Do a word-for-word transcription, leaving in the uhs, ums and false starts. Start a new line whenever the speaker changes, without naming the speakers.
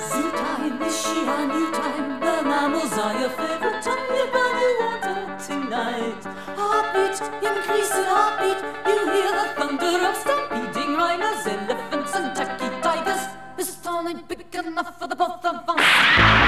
Zoo time, is she a new time? The mammals are your favorite time. You burn water tonight. Heartbeat, increasing heartbeat. You hear the thunder of stampeding rhinos, elephants and tacky tigers. This town ain't big enough for the both of us.